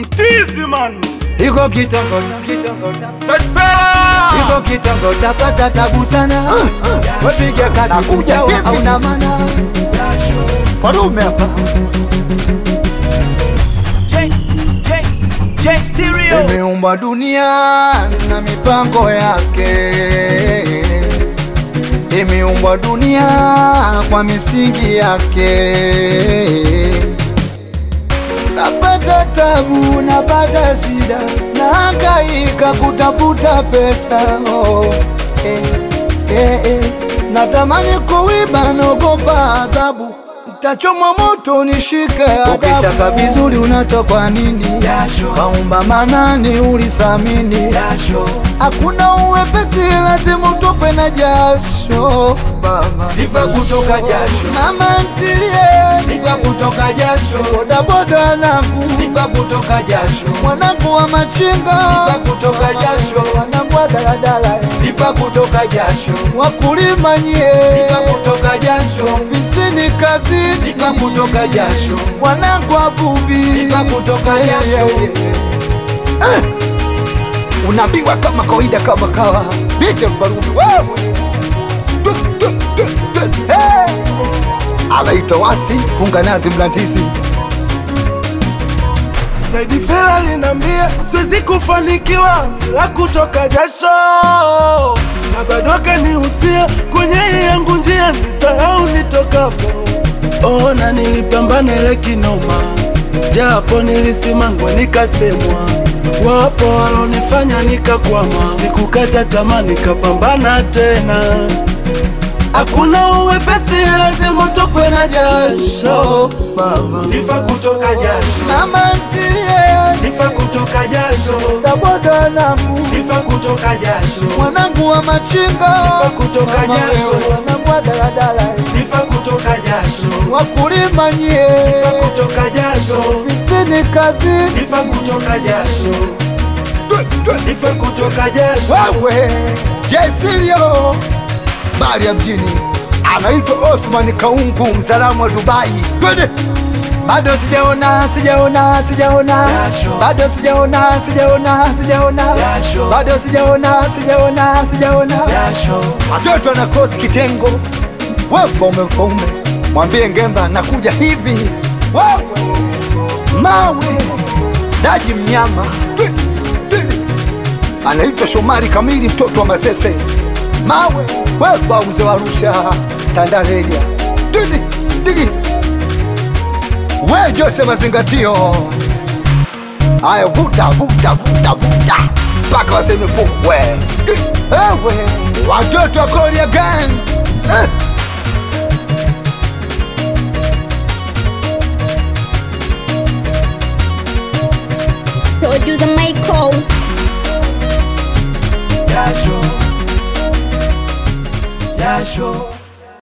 Mtizi man. Iko kitongo Set fair. Iko kitongo tapata tabu sana. Wapige kazi kuja hauna maana. Farume hapa. J Stereo. Imeumba dunia na mipango yake. Imeumba dunia kwa misingi yake. Napata tabu, napata shida, nahangaika kutafuta pesa. Natamani kuiba, naogopa adhabu, nitachomwa moto nishike adabu. Ukitaka vizuri unatokwa nini? Kaumba manani ulisamini. Hakuna uwepesi, lazima utokwe na jasho. Sifa kutoka jasho. Mama ntilie, Sifa kutoka jasho. boda boda nangu, Sifa kutoka jasho. mwanangu wa machinga, Sifa kutoka jasho. wanangu wa daladala, Sifa kutoka jasho. wakulima nyie, Sifa kutoka jasho. ofisini kazini, Sifa kutoka jasho. wanangu wavuvi, Sifa kutoka jasho. Unaambiwa kama kawaida kama kawa Bite Farume wewe. Hey! Anaitwa Wasi Punga Nazi Mlandisi. Saidi Fela linambia siwezi kufanikiwa bila kutoka jasho, na bado kanihusia kwenye yangu njia, sisahau nitokapo. Ona nilipambana ile kinoma, japo nilisimangwa nikasemwa. Wapo walonifanya nikakwama, sikukata tamaa nikapambana tena. Hakuna uwepesi, lazima utokwe na jasho. Sifa kutoka jasho. Mama ntilie, Sifa kutoka jasho. boda nangu, Sifa kutoka jasho. mwanangu wa machinga, Sifa kutoka jasho. wanangu wa daladala, Sifa kutoka jasho. wakulima nyie, Sifa kutoka jasho. ofisini kazini, Sifa kutoka jasho. Sifa kutoka jasho. wewe Jesio bali ya mjini. Anaitwa Osman Kaungu, msalamu wa Dubai. Twende. Bado sijaona Jasho. bado sijaona Jasho. bado sijaona Jasho. watoto na kosi kitengo. Wewe mfaume mwambie Ngemba nakuja hivi. Wewe mawe daji mnyama. Twende. Anaitwa Shomari Kamili, mtoto wa Masese. Mawe wewe mzee wa Arusha Tandarelia. Digi we Jose Mazingatio. Aya vuta mpaka waseme wewe watoto wa Korea Gang. Producer Michael.